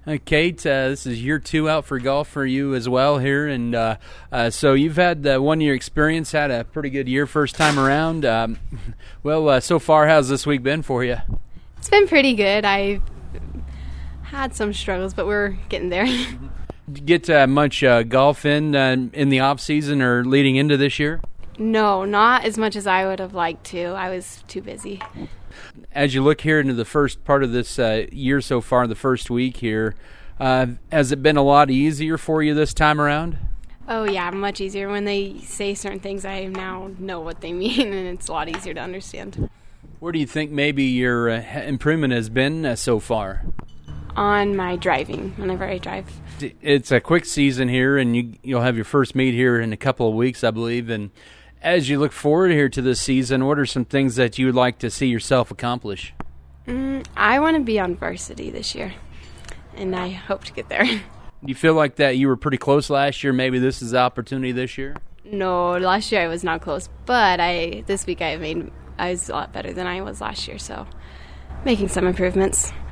Kate, this is year 2 out for golf for you as well here, and so you've had 1 year experience, had a pretty good year first time around. So far, how's this week been for you? It's been pretty good. I've had some struggles, but we're getting there. Did you get much golf in the off season or leading into this year? No, not as much as I would have liked to. I was too busy. As you look here into the first part of this year so far, the first week here, has it been a lot easier for you this time around? Oh, yeah, much easier. When they say certain things, I now know what they mean, and it's a lot easier to understand. Where do you think maybe your improvement has been so far? On my driving, whenever I drive. It's a quick season here, and you'll have your first meet here in a couple of weeks, I believe, and as you look forward here to this season, what are some things that you would like to see yourself accomplish? I want to be on varsity this year, and I hope to get there. Do you feel like that you were pretty close last year? Maybe this is the opportunity this year? No, last year I was not close, but this week I was a lot better than I was last year, so making some improvements.